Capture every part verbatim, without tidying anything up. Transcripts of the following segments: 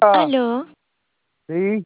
Ah, Aló, sí,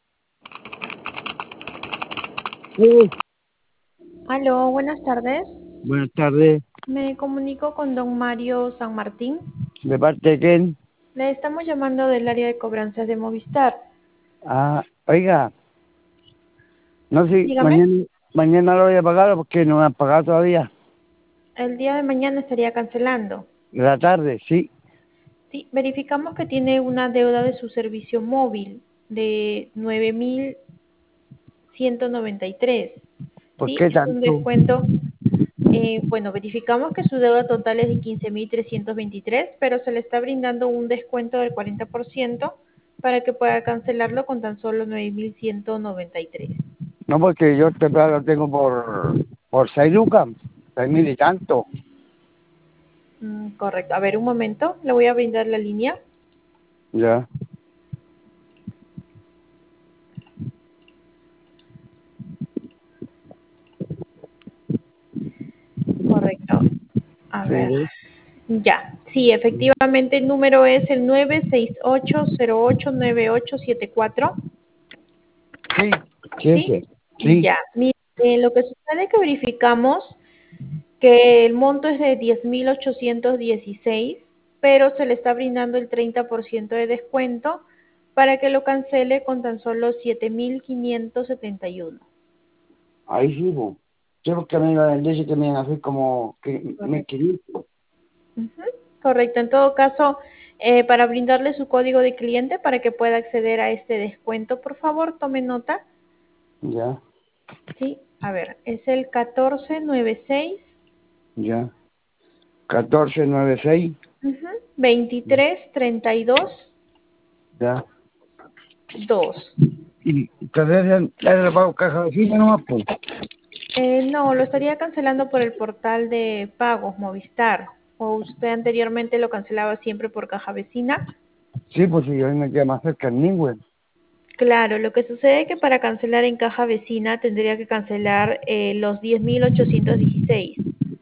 sí. Aló, buenas tardes. Buenas tardes. Me comunico con don Mario San Martín. ¿De parte de quién? Le estamos llamando del área de cobranzas de Movistar. Ah, oiga, no sé, Dígame, mañana, mañana lo voy a pagar porque no me han pagado todavía. el día de mañana estaría cancelando. De la tarde, sí. Sí, verificamos que tiene una deuda de su servicio móvil de nueve mil ciento noventa y tres. ¿Por Sí, qué es un tanto? descuento. Eh, bueno, verificamos que su deuda total es de quince mil trescientos veintitrés, pero se le está brindando un descuento del cuarenta por ciento para que pueda cancelarlo con tan solo nueve mil ciento noventa y tres. No, porque yo este plan lo tengo por, por seis lucas, seis mil y tanto. Mm, correcto. A ver, un momento. Le voy a brindar la línea. Ya, Correcto. A ver. sí, Ya. Sí, efectivamente el número es el nueve seis ocho cero ocho nueve ocho siete cuatro. sí, sí, ¿Sí? ese, sí, Ya. Mire, eh, lo que sucede es que verificamos que el monto es de diez mil ochocientos dieciséis, pero se le está brindando el treinta por ciento de descuento para que lo cancele con tan solo siete mil quinientos setenta y uno. ahí sí, pues. Sí, porque me iban a decir que me iban a hacer como que me Correcto. quinientos. Ujú, correcto. En todo caso, eh, para brindarle su código de cliente para que pueda acceder a este descuento, por favor, tome nota. Ya, Sí, a ver, es el catorce noventa y seis, ya. catorce noventa y seis, ujú, veintitrés treinta y dos ya. dos. Y entonces ya le pago caja de fila nomás, pues. Eh, no, lo estaría cancelando por el portal de pagos Movistar. ¿O usted anteriormente lo cancelaba siempre por caja vecina? Sí, pues sí, hoy me queda más cerca el Ningüe. Claro, lo que sucede es que para cancelar en caja vecina tendría que cancelar eh, los diez mil ochocientos dieciséis.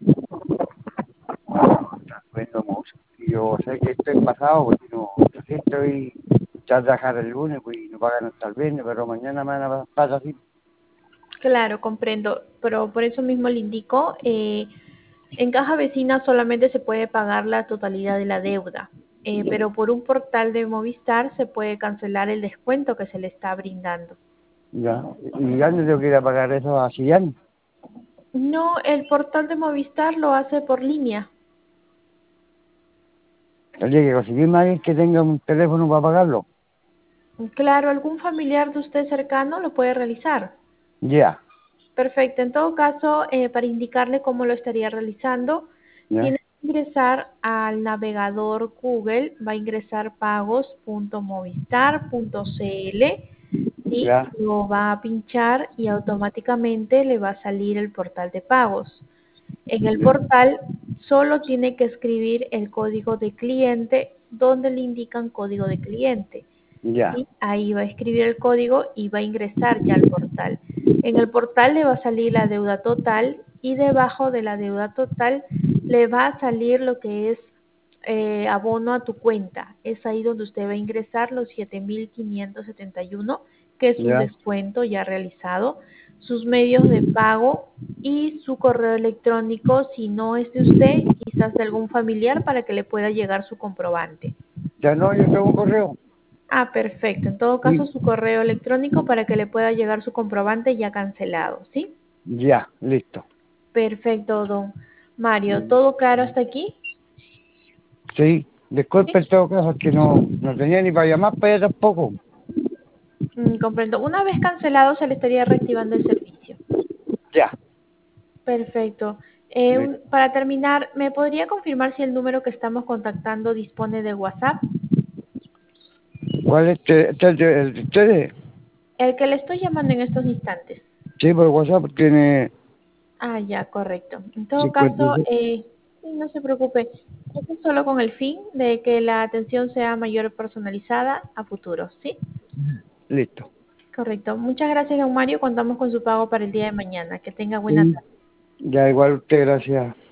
Bueno, mucho. Y yo sé que estoy pasado, pues no, así estoy ya a trabajar el lunes, pues y no pagan hasta el viernes, pero mañana me van a pasar así. Claro, comprendo, pero por eso mismo le indico, eh, en caja vecina solamente se puede pagar la totalidad de la deuda, eh, pero por un portal de Movistar se puede cancelar el descuento que se le está brindando. Ya, y ya no tengo que ir a pagar eso a Sillán. No, el portal de Movistar lo hace por línea. Oye, que conseguirme a alguien que tenga un teléfono para pagarlo. Claro, algún familiar de usted cercano lo puede realizar. Ya, Perfecto. En todo caso, eh, para indicarle cómo lo estaría realizando, ya, tiene que ingresar al navegador Google, va a ingresar pagos punto movistar punto cl, ¿sí? ya, Lo va a pinchar y automáticamente le va a salir el portal de pagos. En el portal solo tiene que escribir el código de cliente donde le indican código de cliente. ya, ¿Sí? Ahí va a escribir el código y va a ingresar ya al portal. En el portal le va a salir la deuda total y debajo de la deuda total le va a salir lo que es eh, abono a tu cuenta. Es ahí donde usted va a ingresar los siete mil quinientos setenta y uno, que es un ya, descuento ya realizado, sus medios de pago y su correo electrónico, si no es de usted, quizás de algún familiar para que le pueda llegar su comprobante. ya no, yo tengo un correo. Ah, perfecto. En todo caso, Sí, su correo electrónico para que le pueda llegar su comprobante ya cancelado, ¿sí? ya, listo. Perfecto, don Mario. ¿Todo claro hasta aquí? Sí, Sí. disculpe en todo caso que no, no tenía ni para llamar para allá tampoco. Mm, comprendo. Una vez cancelado, se le estaría reactivando el servicio. Ya, Perfecto. Eh, listo. un- para terminar, ¿me podría confirmar si el número que estamos contactando dispone de WhatsApp? ¿Cuál es este, este, el de el de ustedes? El que le estoy llamando en estos instantes. Sí, por WhatsApp tiene Ah, ya, correcto. En todo cincuenta y caso, seis. eh, sí, no se preocupe. Esto es solo con el fin de que la atención sea mayor personalizada a futuro, ¿sí? Listo. Correcto. Muchas gracias, don Mario. Contamos con su pago para el día de mañana. Que tenga buena Sí, tarde. ya igual usted, gracias.